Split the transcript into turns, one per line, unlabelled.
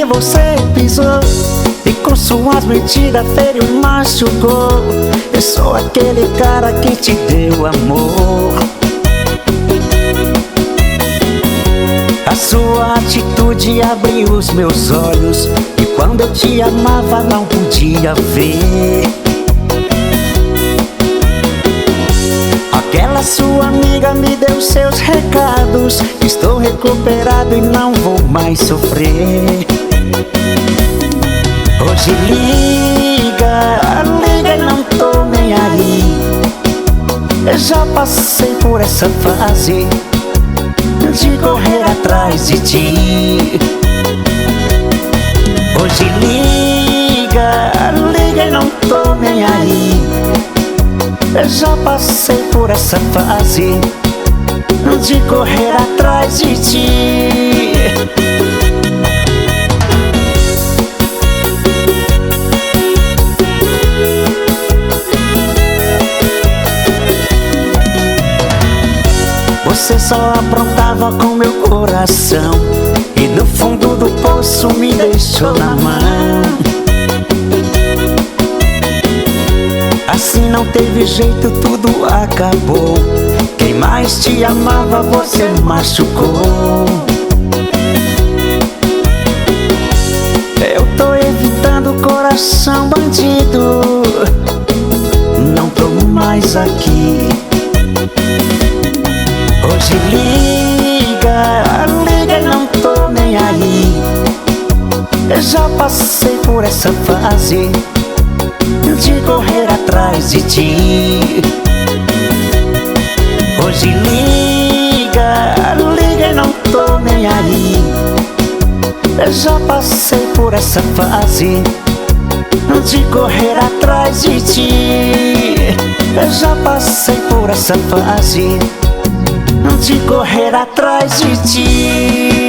você pisou e com suas mentiras feriu, machucou. Eu sou aquele cara que te deu amor. A sua atitude abriu os meus olhos, e quando eu te amava não podia ver. Aquela sua amiga me deu seus recados. Estou recuperado e não vou mais sofrer. Hoje liga, liga e não tô nem aí. Eu já passei por essa fase de correr atrás de ti. Hoje liga, liga e não tô nem aí. Eu já passei por essa fase de correr atrás de ti. Você só aprontava com meu coração, e no fundo do poço me deixou na mão. Assim não teve jeito, tudo acabou. Quem mais te amava você machucou. Eu tô evitando coração bandido, não tô mais aqui. Hoje liga, liga e não tô nem aí. Eu já passei por essa fase de correr atrás de ti. Hoje liga, liga e não tô nem aí. Eu já passei por essa fase de correr atrás de ti. Eu já passei por essa fase de correr atrás de ti.